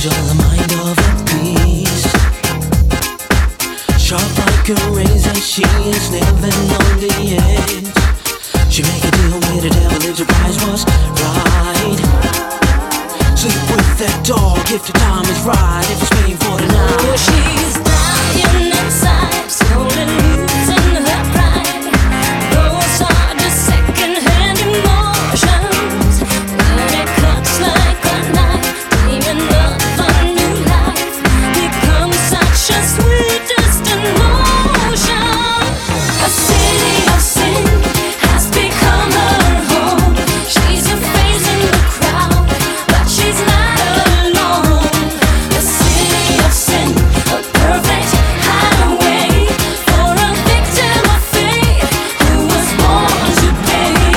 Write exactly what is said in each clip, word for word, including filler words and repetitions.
angel, the mind of a beast. Sharp like a razor, she is living on the edge. She make a deal with the devil if the price was right. Sleep with that dog if the time is right, if it's paying for the night. Oh, she's dying inside, slowly losing her pride. Those are just second-hand emotions, and it cuts like a knife, dreaming of a new life becomes such a sweet destination. A city of sin has become her home. She's a face in the crowd, but she's not alone. A city of sin, a perfect hideaway for a victim of faith who was born to pay.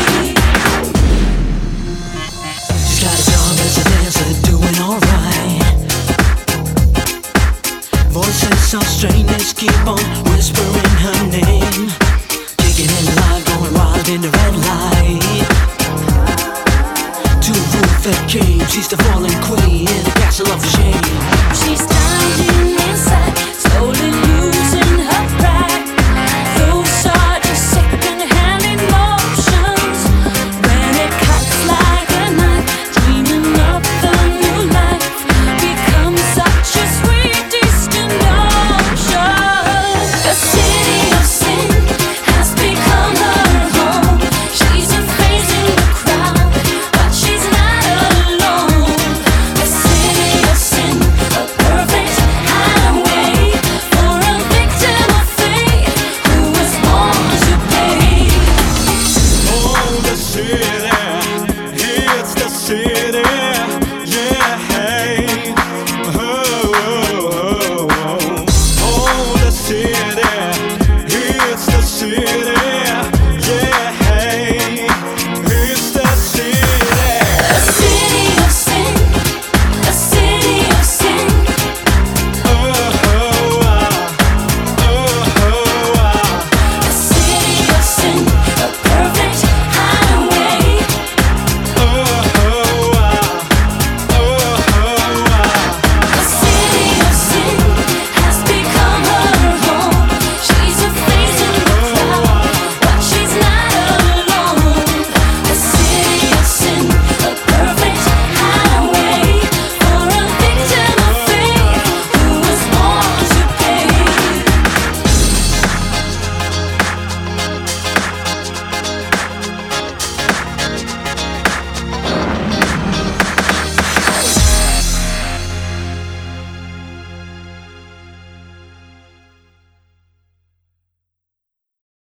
She's got a job as a dancer, doing alright. Voices so strange, keep on